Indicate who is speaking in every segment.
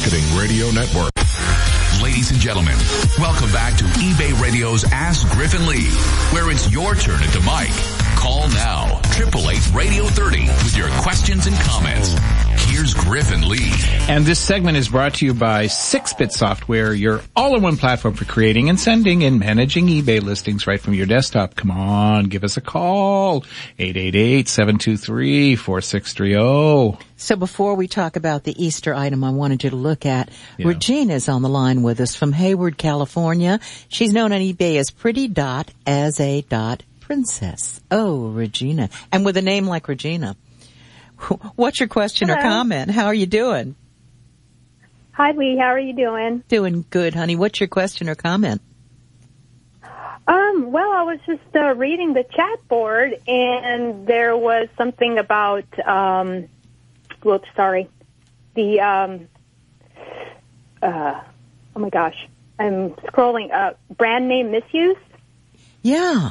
Speaker 1: Marketing Radio Network.
Speaker 2: Ladies and gentlemen, welcome back to eBay Radio's Ask Griffin Lee, where it's your turn at the mic. Call now, 888-Radio30 with your questions and comments. Here's Griffin Lee.
Speaker 3: And this segment is brought to you by 6-Bit Software, your all-in-one platform for creating and sending and managing eBay listings right from your desktop. Come on, give us a call. 888-723-4630.
Speaker 4: So before we talk about the Easter item I wanted you to look at, Regina's on the line with us from Hayward, California. She's known on eBay as Pretty.as.Princess. Oh, Regina. And with a name like Regina. What's your question or comment? How are you doing?
Speaker 5: Hi, Lee. How are you doing?
Speaker 4: Doing good, honey. What's your question or comment?
Speaker 5: Well, I was just reading the chat board, and there was something about, oh my gosh, I'm scrolling up. Brand name misuse?
Speaker 4: Yeah.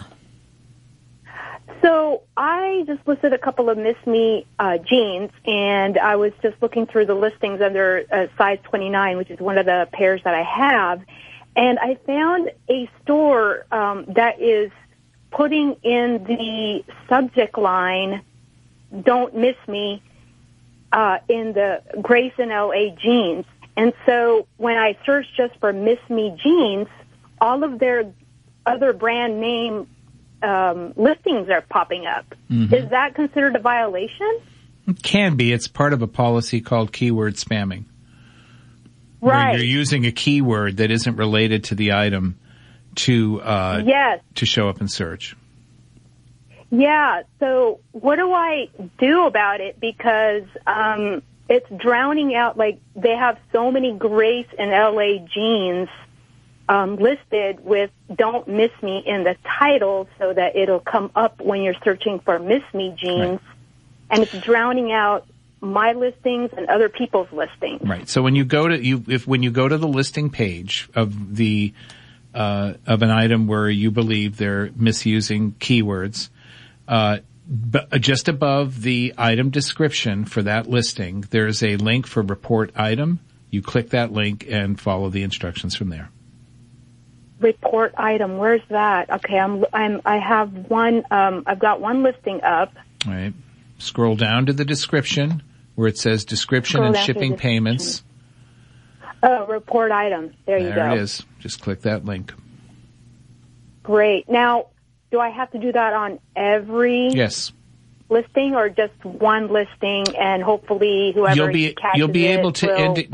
Speaker 5: So I just listed a couple of Miss Me jeans, and I was just looking through the listings under size 29, which is one of the pairs that I have, and I found a store that is putting in the subject line, "Don't Miss Me," in the Grace in LA jeans. And so when I searched just for Miss Me jeans, all of their other brand name listings are popping up. Mm-hmm. Is that considered a violation?
Speaker 3: It can be. It's part of a policy called keyword spamming.
Speaker 5: Right.
Speaker 3: Where you're using a keyword that isn't related to the item to show up in search.
Speaker 5: Yeah. So what do I do about it? Because it's drowning out, like, they have so many Grace in LA jeans listed with "Don't Miss Me" in the title so that it'll come up when you're searching for Miss Me jeans. Right. And it's drowning out my listings and other people's listings.
Speaker 3: Right. So when you go to when you go to the listing page of the of an item where you believe they're misusing keywords, just above the item description for that listing, there's a link for report item. You click that link and follow the instructions from there.
Speaker 5: Report item. Where's that? Okay, I have one. I've got one listing up.
Speaker 3: All right. Scroll down to the description where it says description and shipping payments.
Speaker 5: Oh, report item. There you go.
Speaker 3: There it is. Just click that link.
Speaker 5: Great. Now, do I have to do that on every listing, or just one listing, and hopefully whoever
Speaker 3: you'll be able to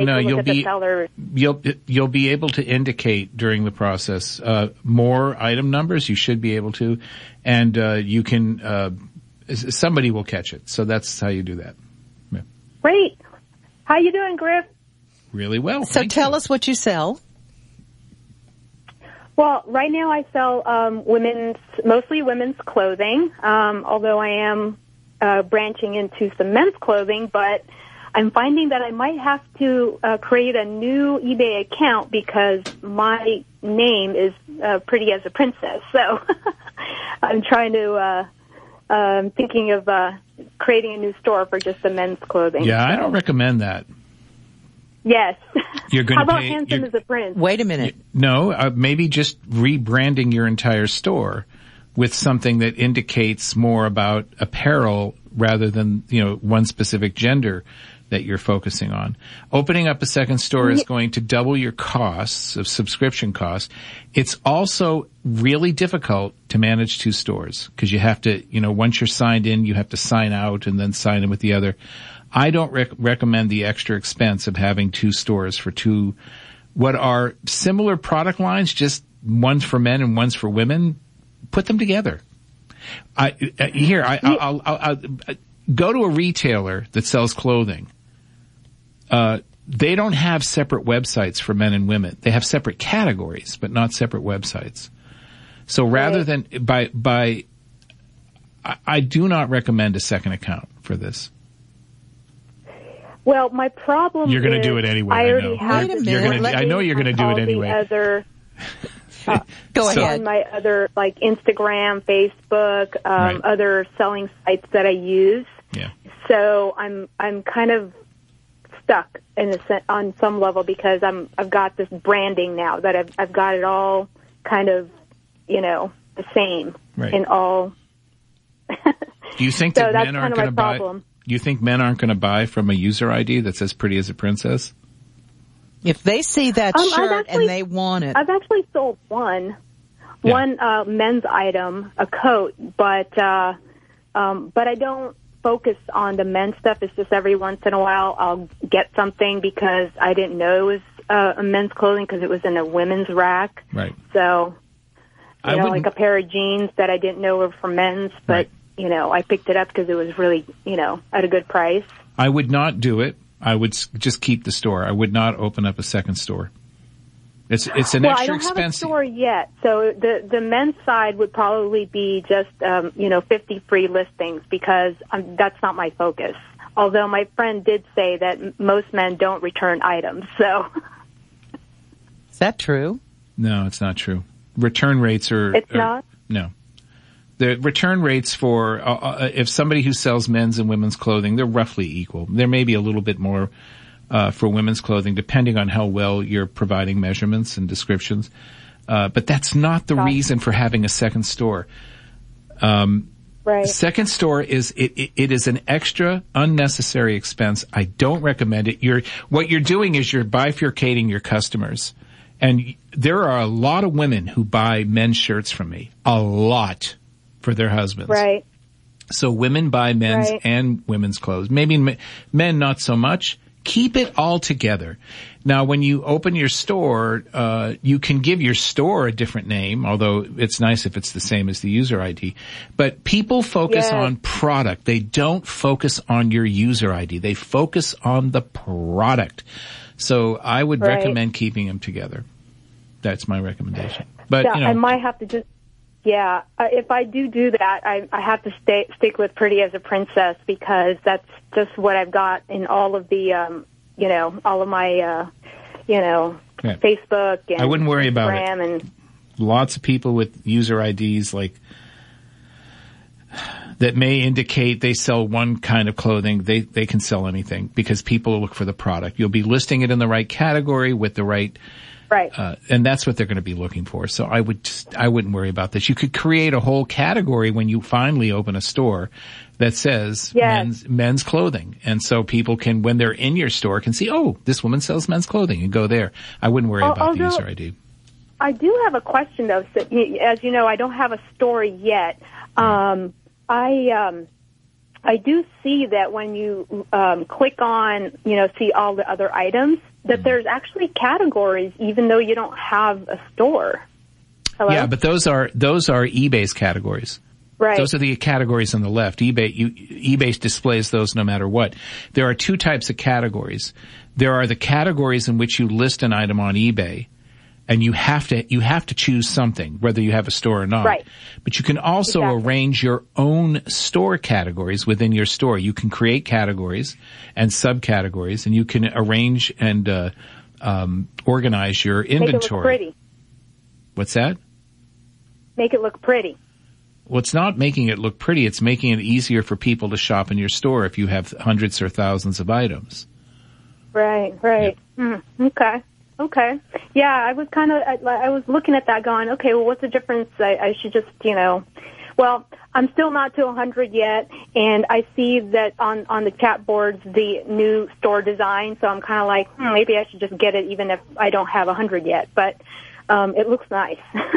Speaker 3: you'll be able to indicate during the process more item numbers. You should be able to, and you can somebody will catch it. So that's how you do that. Yeah.
Speaker 5: Great. How you doing, Griff?
Speaker 3: Really well.
Speaker 4: So tell us what you sell.
Speaker 5: Well, right now I sell mostly women's clothing, although I am branching into some men's clothing, but I'm finding that I might have to create a new eBay account because my name is Pretty as a Princess. So I'm trying to thinking of creating a new store for just the men's clothing.
Speaker 3: Yeah, I don't recommend that.
Speaker 5: Yes. How about
Speaker 3: pay,
Speaker 5: Handsome as a Prince?
Speaker 4: Wait a minute.
Speaker 3: Maybe just rebranding your entire store with something that indicates more about apparel rather than, one specific gender that you're focusing on. Opening up a second store is going to double your costs of subscription costs. It's also really difficult to manage two stores because you have to, once you're signed in, you have to sign out and then sign in with the other. I don't recommend the extra expense of having two stores for two what are similar product lines, just one's for men and one's for women. Put them together. I'll go to a retailer that sells clothing. They don't have separate websites for men and women. They have separate categories, but not separate websites. So rather than I do not recommend a second account for this.
Speaker 5: Well, my problem
Speaker 3: you're going to do it anyway.
Speaker 5: I already have.
Speaker 4: Wait a minute.
Speaker 3: I know you're going to do it anyway.
Speaker 4: Go ahead.
Speaker 5: On my other, like Instagram, Facebook, other selling sites that I use.
Speaker 3: Yeah.
Speaker 5: So I'm kind of stuck on some level because I've got this branding now that I've got it all kind of, the same in all.
Speaker 3: Do you think that men aren't going to buy? Do you think men aren't going to buy from a user ID that's as pretty as a princess?
Speaker 4: If they see that shirt and they want it.
Speaker 5: I've actually sold one men's item, a coat, but I don't focus on the men's stuff. It's just every once in a while I'll get something because I didn't know it was a men's clothing because it was in a women's rack.
Speaker 3: Right.
Speaker 5: So, like a pair of jeans that I didn't know were for men's, but, I picked it up because it was really, at a good price.
Speaker 3: I would not do it. I would just keep the store. I would not open up a second store. It's an extra expense.
Speaker 5: Well, I don't have a store yet, so the men's side would probably be just 50 free listings because that's not my focus. Although my friend did say that most men don't return items, so.
Speaker 4: Is that true?
Speaker 3: No, it's not true. Return rates are.
Speaker 5: It's not?
Speaker 3: No. The return rates for if somebody who sells men's and women's clothing, they're roughly equal. There may be a little bit more for women's clothing, depending on how well you're providing measurements and descriptions. But that's not the reason for having a second store.
Speaker 5: Right.
Speaker 3: Second store is it is an extra unnecessary expense. I don't recommend it. What you're doing is you're bifurcating your customers. And there are a lot of women who buy men's shirts from me. A lot. For their husbands.
Speaker 5: Right.
Speaker 3: So women buy men's and women's clothes. Maybe men not so much. Keep it all together. Now, when you open your store, you can give your store a different name, although it's nice if it's the same as the user ID. But people focus on product. They don't focus on your user ID. They focus on the product. So I would recommend keeping them together. That's my recommendation. But,
Speaker 5: I might have to just if I do that, I have to stick with Pretty as a Princess because that's just what I've got in all of the, all of my, Facebook and
Speaker 3: I wouldn't worry about it.
Speaker 5: And
Speaker 3: lots of people with user IDs that may indicate they sell one kind of clothing. They can sell anything because people look for the product. You'll be listing it in the right category with the right.
Speaker 5: Right.
Speaker 3: And that's what they're going to be looking for. So I wouldn't worry about this. You could create a whole category when you finally open a store that says men's clothing. And so people can, when they're in your store, can see, oh, this woman sells men's clothing and go there. I wouldn't worry about the user ID.
Speaker 5: I do have a question though. So, as you know, I don't have a store yet. I do see that when you click on, see all the other items, that there's actually categories, even though you don't have a store. Hello?
Speaker 3: Yeah, but those are eBay's categories.
Speaker 5: Right.
Speaker 3: Those are the categories on the left. eBay displays those no matter what. There are two types of categories. There are the categories in which you list an item on eBay, and you have to choose something, whether you have a store or not.
Speaker 5: Right.
Speaker 3: But you can also arrange your own store categories within your store. You can create categories and subcategories, and you can arrange and organize your inventory.
Speaker 5: Make it look pretty.
Speaker 3: What's that?
Speaker 5: Make it look pretty.
Speaker 3: Well, it's not making it look pretty. It's making it easier for people to shop in your store if you have hundreds or thousands of items.
Speaker 5: Right. Yeah. Okay. Yeah, I was looking at that going, okay, well, what's the difference? I should just, well, I'm still not to 100 yet, and I see that on the chat boards, the new store design, so I'm kind of like, maybe I should just get it even if I don't have 100 yet, but it looks nice.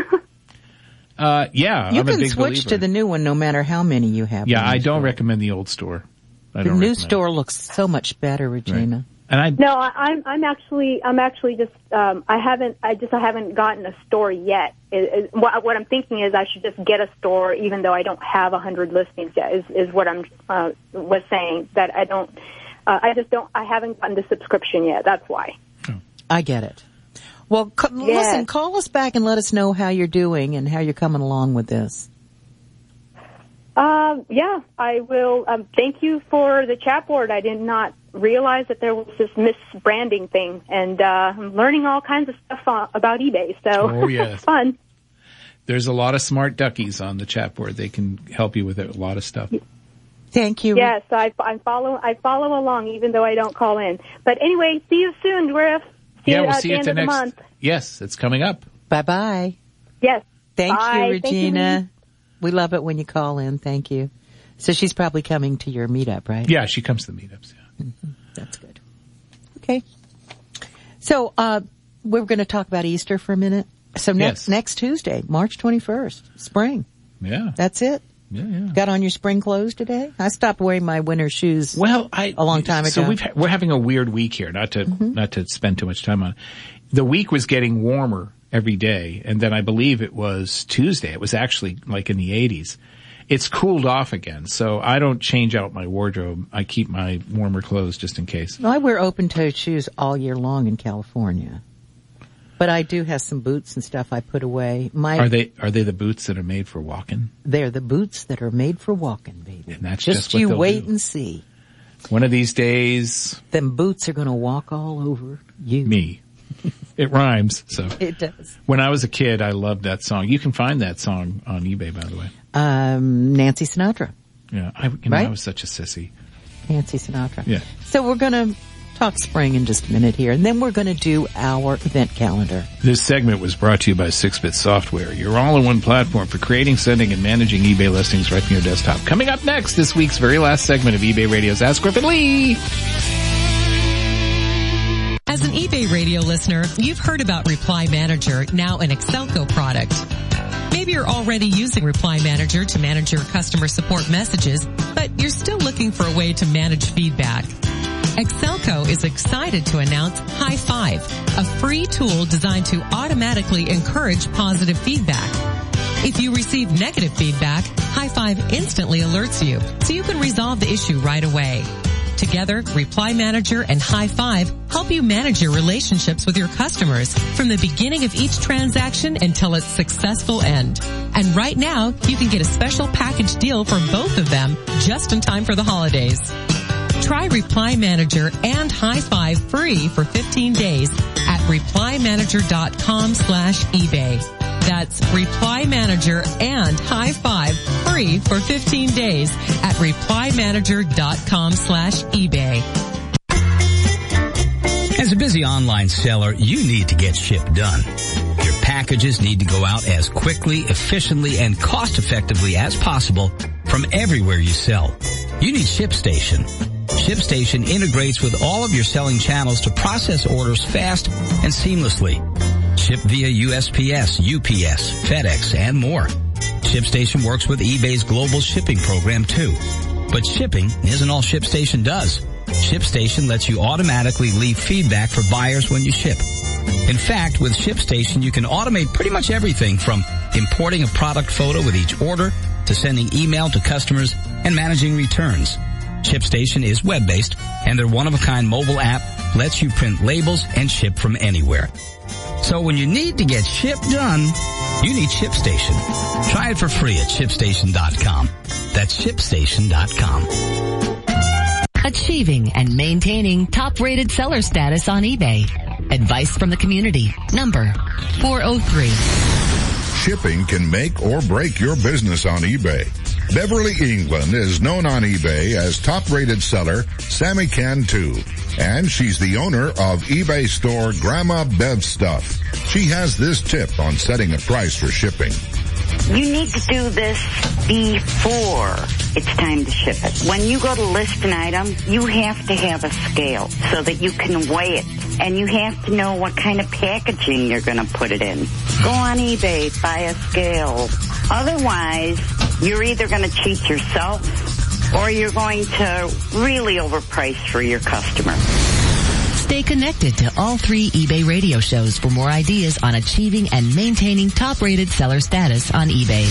Speaker 3: Yeah,
Speaker 4: you
Speaker 3: I'm a
Speaker 4: can
Speaker 3: big
Speaker 4: switch
Speaker 3: believer.
Speaker 4: to the new one no matter how many you have.
Speaker 3: Yeah, I don't recommend the old store.
Speaker 4: The new store looks so much better, Regina.
Speaker 3: Right. And
Speaker 5: No, I'm actually just I haven't gotten a store yet. What I'm thinking is I should just get a store even though I don't have 100 listings yet. Is what I'm was saying that I haven't gotten the subscription yet. That's why.
Speaker 4: I get it. Well, listen, call us back and let us know how you're doing and how you're coming along with this.
Speaker 5: Yeah, I will. Thank you for the chat board. I did not realize that there was this misbranding thing, and I'm learning all kinds of stuff about eBay. So it's fun.
Speaker 3: There's a lot of smart duckies on the chat board. They can help you with a lot of stuff.
Speaker 4: Thank you.
Speaker 5: Yes, I follow along, even though I don't call in. But anyway, see you soon, Griff.
Speaker 3: We'll see you at the
Speaker 5: end of the month.
Speaker 3: Yes, it's coming up.
Speaker 4: Bye-bye.
Speaker 5: Yes.
Speaker 4: Thank
Speaker 5: Bye.
Speaker 4: you, Regina.
Speaker 5: Thank you.
Speaker 4: We love it when you call in. Thank you. So she's probably coming to your meetup, right?
Speaker 3: Yeah, she comes to the meetups. Yeah.
Speaker 4: Mm-hmm. That's good. Okay. So, we're going to talk about Easter for a minute. So next Tuesday, March 21st, spring.
Speaker 3: Yeah.
Speaker 4: That's it.
Speaker 3: Yeah.
Speaker 4: Got on your spring clothes today? I stopped wearing my winter shoes. A long time ago.
Speaker 3: So we're having a weird week here. Not to spend too much time on it. The week was getting warmer every day, and then I believe it was Tuesday. It was actually like in the 80s. It's cooled off again, so I don't change out my wardrobe. I keep my warmer clothes just in case.
Speaker 4: Well, I wear open-toed shoes all year long in California. But I do have some boots and stuff I put away.
Speaker 3: Are they the boots that are made for walking?
Speaker 4: They're the boots that are made for walking, baby.
Speaker 3: And that's just what
Speaker 4: you
Speaker 3: they'll
Speaker 4: wait
Speaker 3: do.
Speaker 4: and see.
Speaker 3: One of these days,
Speaker 4: them boots are going to walk all over you.
Speaker 3: Me. It rhymes, so.
Speaker 4: It does.
Speaker 3: When I was a kid, I loved that song. You can find that song on eBay, by the way.
Speaker 4: Nancy Sinatra.
Speaker 3: Yeah,
Speaker 4: right?
Speaker 3: I was such a sissy.
Speaker 4: Nancy Sinatra.
Speaker 3: Yeah.
Speaker 4: So we're going to talk spring in just a minute here, and then we're going to do our event calendar.
Speaker 3: This segment was brought to you by 6-Bit Software, your all-in-one platform for creating, sending, and managing eBay listings right from your desktop. Coming up next, this week's very last segment of eBay Radio's Ask Griff and Lee.
Speaker 1: As an eBay Radio listener, you've heard about Reply Manager, now an Excelco product. Maybe you're already using Reply Manager to manage your customer support messages, but you're still looking for a way to manage feedback. Excelco is excited to announce High Five, a free tool designed to automatically encourage positive feedback. If you receive negative feedback, High Five instantly alerts you, so you can resolve the issue right away. Together, Reply Manager and High Five help you manage your relationships with your customers from the beginning of each transaction until its successful end. And right now, you can get a special package deal for both of them just in time for the holidays. Try Reply Manager and High Five free for 15 days at ReplyManager.com/eBay. That's Reply Manager and High Five free for 15 days at ReplyManager.com/eBay.
Speaker 6: As a busy online seller, you need to get ship done. Your packages need to go out as quickly, efficiently, and cost-effectively as possible from everywhere you sell. You need ShipStation. ShipStation integrates with all of your selling channels to process orders fast and seamlessly. Ship via USPS, UPS, FedEx, and more. ShipStation works with eBay's global shipping program too. But shipping isn't all ShipStation does. ShipStation lets you automatically leave feedback for buyers when you ship. In fact, with ShipStation, you can automate pretty much everything from importing a product photo with each order to sending email to customers and managing returns. ShipStation is web-based, and their one-of-a-kind mobile app lets you print labels and ship from anywhere. So when you need to get ship done, you need ShipStation. Try it for free at ShipStation.com. That's ShipStation.com.
Speaker 7: Achieving and maintaining top-rated seller status on eBay. Advice from the community. Number 403.
Speaker 8: Shipping can make or break your business on eBay. Beverly England is known on eBay as top-rated seller Sammy Can Too, and she's the owner of eBay store Grandma Bev Stuff. She has this tip on setting a price for shipping.
Speaker 9: You need to do this before it's time to ship it. When you go to list an item, you have to have a scale so that you can weigh it. And you have to know what kind of packaging you're going to put it in. Go on eBay, buy a scale. Otherwise, you're either going to cheat yourself or you're going to really overprice for your customer.
Speaker 7: Stay connected to all 3 eBay radio shows for more ideas on achieving and maintaining top-rated seller status on eBay.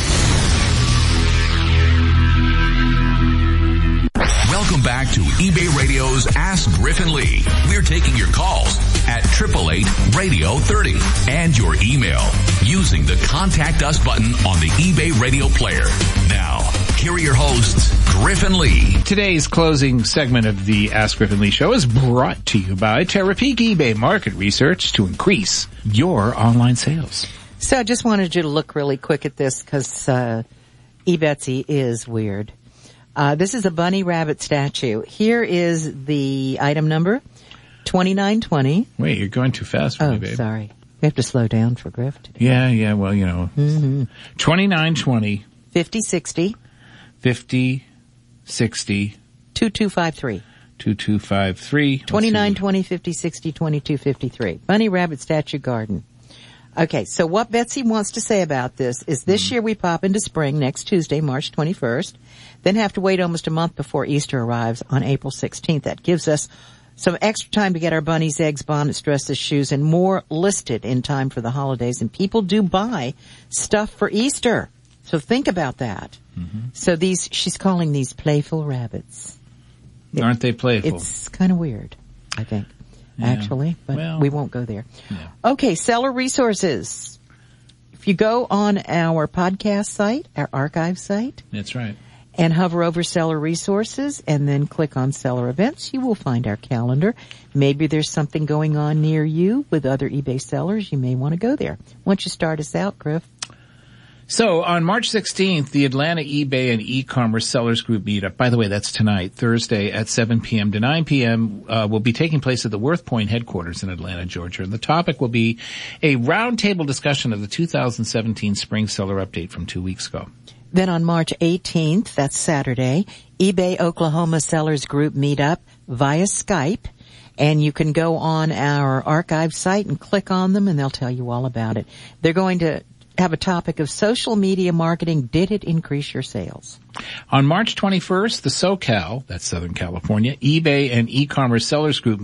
Speaker 2: Welcome back to eBay Radio's Ask Griff and Lee. We're taking your calls at 888-Radio-30 and your email using the Contact Us button on the eBay Radio player. Now, here are your hosts, Griff and Lee.
Speaker 3: Today's closing segment of the Ask Griff and Lee show is brought to you by Terapeak eBay Market Research to increase your online sales.
Speaker 4: So I just wanted you to look really quick at this because eBetsy is weird. This is a bunny rabbit statue. Here is the item number, 2920.
Speaker 3: Wait, you're going too fast for me, babe.
Speaker 4: Sorry. We have to slow down for Griff today.
Speaker 3: Yeah, well, 2920.
Speaker 4: 5060.
Speaker 3: 5060.
Speaker 4: 2253.
Speaker 3: 2253.
Speaker 4: 2920, 5060, 2253. Bunny rabbit statue garden. Okay, so what Betsy wants to say about this is this year we pop into spring next Tuesday, March 21st, then have to wait almost a month before Easter arrives on April 16th. That gives us some extra time to get our bunnies, eggs, bonnets, dresses, shoes, and more listed in time for the holidays. And people do buy stuff for Easter. So think about that. Mm-hmm. So she's calling these playful rabbits.
Speaker 3: Aren't they playful?
Speaker 4: It's kind of weird, I think. Actually, but we won't go there. Yeah. Okay, seller resources. If you go on our podcast site, our archive site.
Speaker 3: That's right.
Speaker 4: And hover over seller resources and then click on seller events, you will find our calendar. Maybe there's something going on near you with other eBay sellers. You may want to go there. Why don't you start us out, Griff?
Speaker 3: So on March 16th, the Atlanta eBay and e-commerce sellers group meetup, by the way, that's tonight, Thursday at 7 p.m. to 9 p.m., will be taking place at the Worth Point headquarters in Atlanta, Georgia. And the topic will be a roundtable discussion of the 2017 spring seller update from 2 weeks ago.
Speaker 4: Then on March 18th, that's Saturday, eBay Oklahoma sellers group meetup via Skype. And you can go on our archive site and click on them and they'll tell you all about it. They're going to have a topic of social media marketing. Did it increase your sales?
Speaker 3: On March 21st, the SoCal, that's Southern California, eBay and e-commerce sellers group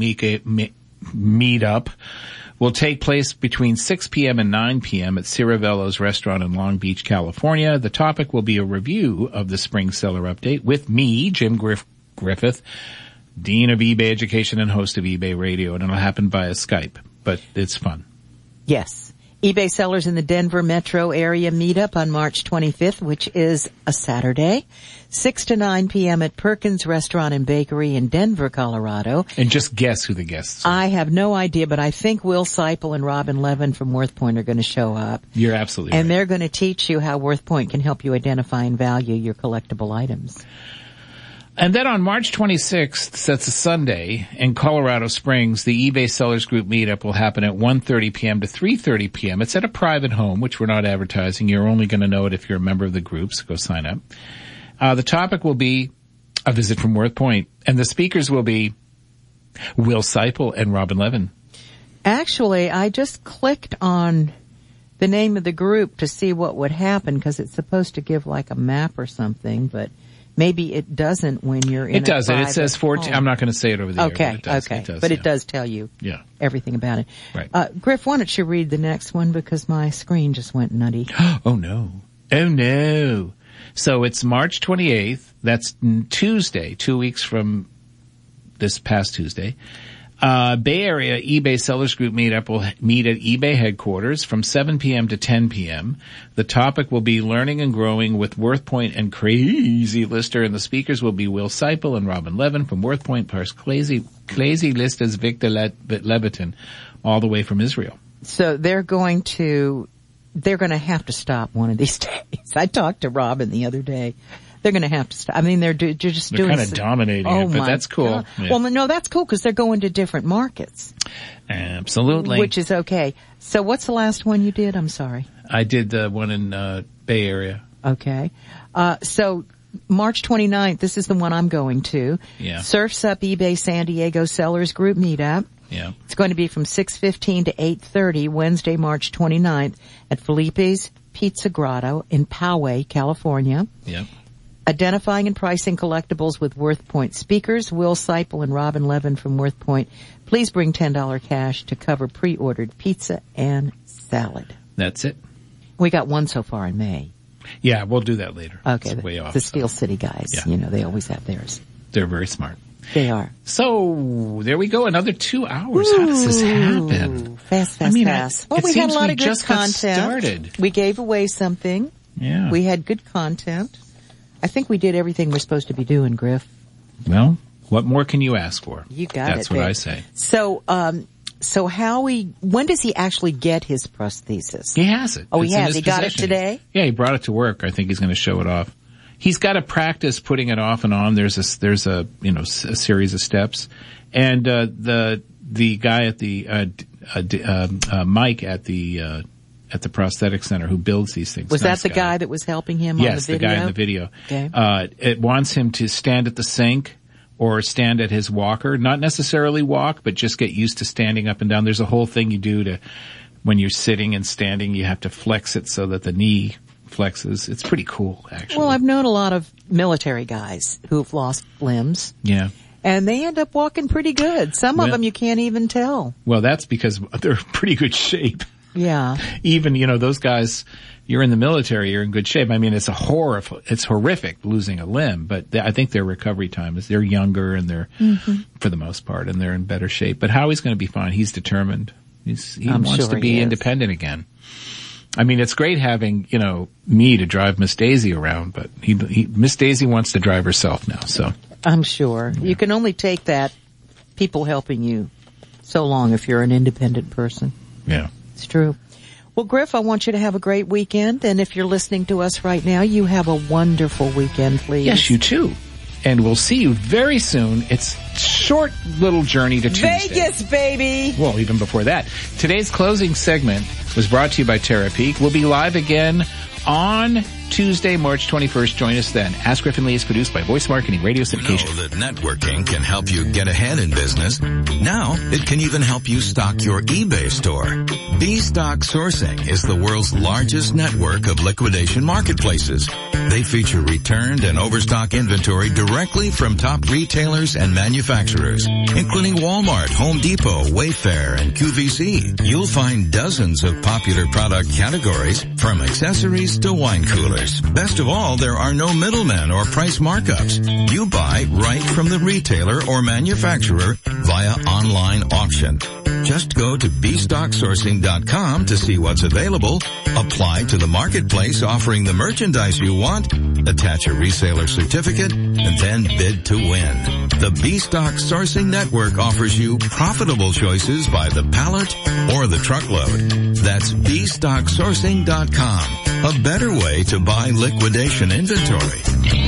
Speaker 3: meetup will take place between 6 p.m. and 9 p.m. at Ciravello's restaurant in Long Beach, California. The topic will be a review of the spring seller update with me, Jim Griffith, Dean of eBay Education and host of eBay Radio, and it'll happen via Skype, but it's fun.
Speaker 4: Yes. eBay sellers in the Denver metro area meetup on March 25th, which is a Saturday, 6 to 9 p.m. at Perkins Restaurant and Bakery in Denver, Colorado.
Speaker 3: And just guess who the guests are.
Speaker 4: I have no idea, but I think Will Seipel and Robin Levin from Worth Point are going to show up.
Speaker 3: You're absolutely right.
Speaker 4: And they're going to teach you how Worth Point can help you identify and value your collectible items.
Speaker 3: And then on March 26th, that's a Sunday, in Colorado Springs, the eBay Sellers Group meetup will happen at 1:30 p.m. to 3:30 p.m. It's at a private home, which we're not advertising. You're only going to know it if you're a member of the group, so go sign up. The topic will be a visit from Worth Point, and the speakers will be Will Seipel and Robin Levin.
Speaker 4: Actually, I just clicked on the name of the group to see what would happen, because it's supposed to give like a map or something, but maybe it doesn't when you're in
Speaker 3: It doesn't. It says 14.
Speaker 4: home.
Speaker 3: I'm not going to say it over the air.
Speaker 4: Okay,
Speaker 3: But it does.
Speaker 4: okay.
Speaker 3: It does,
Speaker 4: but
Speaker 3: yeah.
Speaker 4: it does tell you everything about it.
Speaker 3: Right.
Speaker 4: Griff, why don't you read the next one, because my screen just went nutty.
Speaker 3: Oh no. Oh no. So it's March 28th. That's Tuesday, 2 weeks from this past Tuesday. Bay Area eBay Sellers Group meetup will meet at eBay headquarters from 7 p.m. to 10 p.m. The topic will be learning and growing with Worth Point and Crazy Lister, and the speakers will be Will Seipel and Robin Levin from Worth Point, plus Crazy Lister's Victor Levitin, all the way from Israel.
Speaker 4: So they're going to have to stop one of these days. I talked to Robin the other day. They're going to have to stop. I mean, they're just doing
Speaker 3: kind of dominating it, but that's cool.
Speaker 4: Yeah. Well, no, that's cool because they're going to different markets.
Speaker 3: Absolutely.
Speaker 4: Which is okay. So what's the last one you did? I'm sorry.
Speaker 3: I did the one in Bay Area.
Speaker 4: Okay. So March 29th, this is the one I'm going to.
Speaker 3: Yeah.
Speaker 4: Surf's Up eBay San Diego Sellers Group Meetup.
Speaker 3: Yeah.
Speaker 4: It's going to be from 6:15 to 8:30 Wednesday, March 29th at Felipe's Pizza Grotto in Poway, California.
Speaker 3: Yeah.
Speaker 4: Identifying and pricing collectibles with Worth Point speakers, Will Seipel and Robin Levin from Worth Point. Please bring $10 cash to cover pre-ordered pizza and salad.
Speaker 3: That's it.
Speaker 4: We got one so far in May.
Speaker 3: Yeah, we'll do that later.
Speaker 4: Okay.
Speaker 3: It's way off.
Speaker 4: The Steel City guys, they always have theirs.
Speaker 3: They're very smart.
Speaker 4: They are.
Speaker 3: So, there we go, another 2 hours. How does this happen?
Speaker 4: Fast,
Speaker 3: I mean,
Speaker 4: fast.
Speaker 3: Well,
Speaker 4: we had a lot
Speaker 3: we
Speaker 4: of good
Speaker 3: just got
Speaker 4: content.
Speaker 3: started.
Speaker 4: We gave away something.
Speaker 3: Yeah.
Speaker 4: We had good content. I think we did everything we're supposed to be doing, Griff.
Speaker 3: Well, what more can you ask for?
Speaker 4: You got it.
Speaker 3: That's what I say.
Speaker 4: So, so Howie, when does he actually get his prosthesis?
Speaker 3: He has it.
Speaker 4: Oh,
Speaker 3: It's
Speaker 4: he
Speaker 3: in
Speaker 4: has.
Speaker 3: his
Speaker 4: He got it
Speaker 3: possession.
Speaker 4: today?
Speaker 3: Yeah, he brought it to work. I think he's going to show it off. he's got to practice putting it off and on. There's a series of steps. And, the guy at the, Mike at the prosthetic center who builds these things.
Speaker 4: Was that the guy that was helping him on the video?
Speaker 3: Yes, the guy in the video.
Speaker 4: Okay.
Speaker 3: It wants him to stand at the sink or stand at his walker. Not necessarily walk, but just get used to standing up and down. There's a whole thing you do when you're sitting and standing, you have to flex it so that the knee flexes. It's pretty cool, actually.
Speaker 4: Well, I've known a lot of military guys who've lost limbs.
Speaker 3: Yeah.
Speaker 4: And they end up walking pretty good. Some of them you can't even tell.
Speaker 3: Well, that's because they're in pretty good shape.
Speaker 4: Yeah.
Speaker 3: Even, those guys, you're in the military, you're in good shape. I mean, it's horrific losing a limb, but I think their recovery time is they're younger and they're, for the most part, and they're in better shape. But Howie's going to be fine. He's determined. He wants to be independent again. I mean, it's great having, me to drive Miss Daisy around, but Miss Daisy wants to drive herself now, so.
Speaker 4: I'm sure. Yeah. You can only take that people helping you so long if you're an independent person.
Speaker 3: Yeah.
Speaker 4: It's true. Well, Griff, I want you to have a great weekend, and if you're listening to us right now, you have a wonderful weekend, please.
Speaker 3: Yes, you too. And we'll see you very soon. It's short little journey to Tuesday.
Speaker 4: Vegas, baby!
Speaker 3: Well, even before that. Today's closing segment was brought to you by Terra Peak. We'll be live again on Tuesday, March 21st. Join us then. Ask Griff and Lee is produced by Voice Marketing Radio Syndication.
Speaker 10: Know that networking can help you get ahead in business. Now, it can even help you stock your eBay store. B-Stock Sourcing is the world's largest network of liquidation marketplaces. They feature returned and overstock inventory directly from top retailers and manufacturers, including Walmart, Home Depot, Wayfair, and QVC. You'll find dozens of popular product categories, from accessories to wine coolers. Best of all, there are no middlemen or price markups. You buy right from the retailer or manufacturer via online auction. Just go to bstocksourcing.com to see what's available, apply to the marketplace offering the merchandise you want, attach a reseller certificate, and then bid to win. The B-Stock Sourcing Network offers you profitable choices by the pallet or the truckload. That's bstocksourcing.com, a better way to buy liquidation inventory.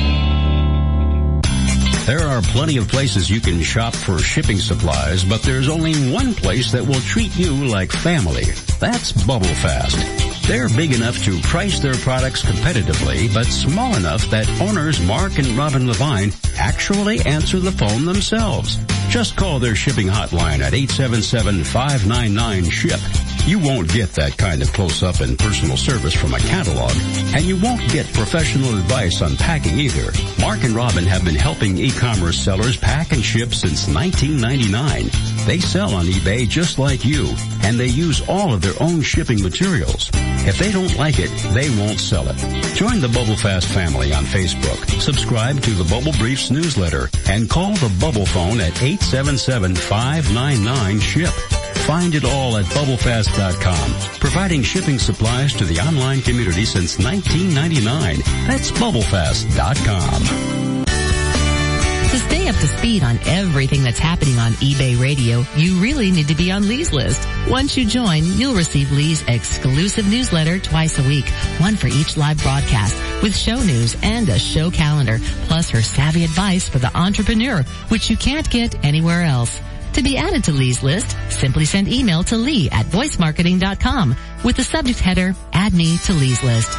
Speaker 11: There are plenty of places you can shop for shipping supplies, but there's only one place that will treat you like family. That's Bubble Fast. They're big enough to price their products competitively, but small enough that owners Mark and Robin Levine actually answer the phone themselves. Just call their shipping hotline at 877-599-SHIP. You won't get that kind of close-up and personal service from a catalog, and you won't get professional advice on packing either. Mark and Robin have been helping e-commerce sellers pack and ship since 1999. They sell on eBay just like you, and they use all of their own shipping materials. If they don't like it, they won't sell it. Join the Bubble Fast family on Facebook. Subscribe to the Bubble Briefs newsletter and call the Bubble phone at 877-599-SHIP. Find it all at bubblefast.com, providing shipping supplies to the online community since 1999. That's bubblefast.com.
Speaker 7: To stay up to speed on everything that's happening on eBay Radio, you really need to be on Lee's list. Once you join, you'll receive Lee's exclusive newsletter twice a week, one for each live broadcast, with show news and a show calendar, plus her savvy advice for the entrepreneur, which you can't get anywhere else. To be added to Lee's list, simply send email to Lee at voicemarketing.com with the subject header, Add Me to Lee's List.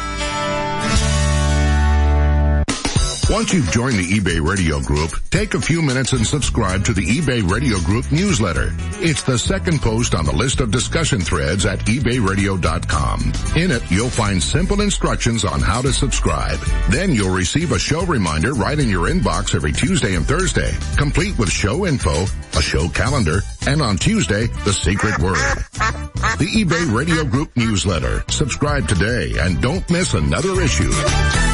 Speaker 8: Once you've joined the eBay Radio Group, take a few minutes and subscribe to the eBay Radio Group newsletter. It's the second post on the list of discussion threads at ebayradio.com. In it, you'll find simple instructions on how to subscribe. Then you'll receive a show reminder right in your inbox every Tuesday and Thursday, complete with show info, a show calendar, and on Tuesday, the secret word. The eBay Radio Group newsletter. Subscribe today and don't miss another issue.